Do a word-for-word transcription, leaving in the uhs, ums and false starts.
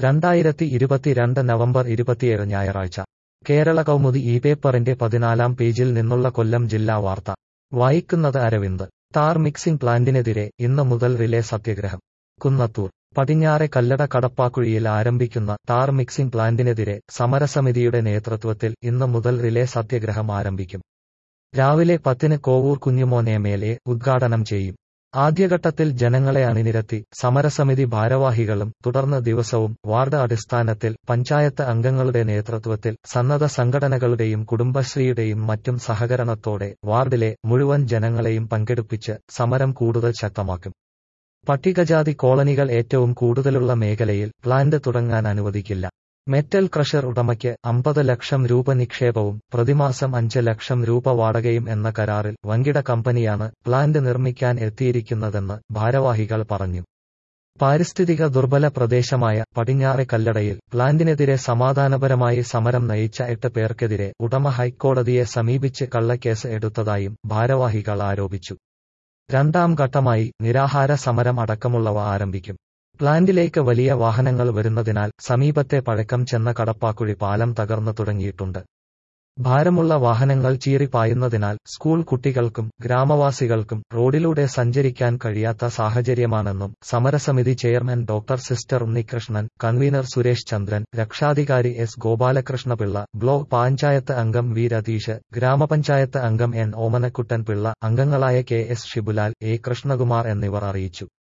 രണ്ടായിരത്തി ഇരുപത്തിരണ്ട് നവംബർ ഇരുപത്തിയേഴ് ഞായറാഴ്ച കേരള കൗമുദി ഈ പേപ്പറിന്റെ പതിനാലാം പേജിൽ നിന്നുള്ള കൊല്ലം ജില്ലാ വാർത്ത വായിക്കുന്നത് അരവിന്ദ്. ടാർ മിക്സിംഗ് പ്ലാന്റിനെതിരെ ഇന്ന് മുതൽ റിലേ സത്യാഗ്രഹം. കുന്നത്തൂർ പടിഞ്ഞാറെ കല്ലട കടപ്പാക്കുഴിയിൽ ആരംഭിക്കുന്ന ടാർ മിക്സിംഗ് പ്ലാന്റിനെതിരെ സമരസമിതിയുടെ നേതൃത്വത്തിൽ ഇന്ന് മുതൽ റിലേ സത്യാഗ്രഹം ആരംഭിക്കും. രാവിലെ പത്തിന് Kovoor Kunjumon M L A ഉദ്ഘാടനം ചെയ്യും. ആദ്യഘട്ടത്തിൽ ജനങ്ങളെ അണിനിരത്തി സമരസമിതി ഭാരവാഹികളും തുടർന്ന് ദിവസവും വാർഡ് അടിസ്ഥാനത്തിൽ പഞ്ചായത്ത് അംഗങ്ങളുടെ നേതൃത്വത്തിൽ സന്നദ്ധ സംഘടനകളുടെയും കുടുംബശ്രീയുടെയും മറ്റും സഹകരണത്തോടെ വാർഡിലെ മുഴുവൻ ജനങ്ങളെയും പങ്കെടുപ്പിച്ച് സമരം കൂടുതൽ ശക്തമാക്കും. പട്ടികജാതി കോളനികൾ ഏറ്റവും കൂടുതലുള്ള മേഖലയിൽ പ്ലാന്റ് തുടങ്ങാൻ അനുവദിക്കില്ല. മെറ്റൽ ക്രഷർ ഉടമയ്ക്ക് അമ്പത് ലക്ഷം രൂപ നിക്ഷേപവും പ്രതിമാസം അഞ്ച് ലക്ഷം രൂപ വാടകയും എന്ന കരാറിൽ വൻകിട കമ്പനിയാണ് പ്ലാന്റ് നിർമ്മിക്കാൻ എത്തിയിരിക്കുന്നതെന്ന് ഭാരവാഹികൾ പറഞ്ഞു. പാരിസ്ഥിതിക ദുർബല പ്രദേശമായ പടിഞ്ഞാറെ കല്ലടയിൽ പ്ലാന്റിനെതിരെ സമാധാനപരമായി സമരം നയിച്ച എട്ട് പേർക്കെതിരെ ഉടമ ഹൈക്കോടതിയെ സമീപിച്ച് കള്ളക്കേസ് എടുത്തതായും ഭാരവാഹികൾ ആരോപിച്ചു. രണ്ടാം ഘട്ടമായി നിരാഹാര സമരം അടക്കമുള്ളവ ആരംഭിക്കും. പ്ലാന്റിലേക്ക് വലിയ വാഹനങ്ങൾ വരുന്നതിനാൽ സമീപത്തെ പഴക്കം ചെന്ന കടപ്പാക്കുഴി പാലം തകർന്നു തുടങ്ങിയിട്ടുണ്ട്. ഭാരമുള്ള വാഹനങ്ങൾ ചീറിപ്പായുന്നതിനാൽ സ്കൂൾ കുട്ടികൾക്കും ഗ്രാമവാസികൾക്കും റോഡിലൂടെ സഞ്ചരിക്കാൻ കഴിയാത്ത സാഹചര്യമാണെന്നും സമരസമിതി chairman doctor sister Unnikrishnan, convener Suresh Chandran, രക്ഷാധികാരി എസ് ഗോപാലകൃഷ്ണപിള്ള, ബ്ലോക്ക് പഞ്ചായത്ത് അംഗം വി രതീഷ്, ഗ്രാമപഞ്ചായത്ത് അംഗം എൻ ഓമനക്കുട്ടൻ പിള്ള, അംഗങ്ങളായ K S Shibulal, A Krishnakumar എന്നിവർ അറിയിച്ചു.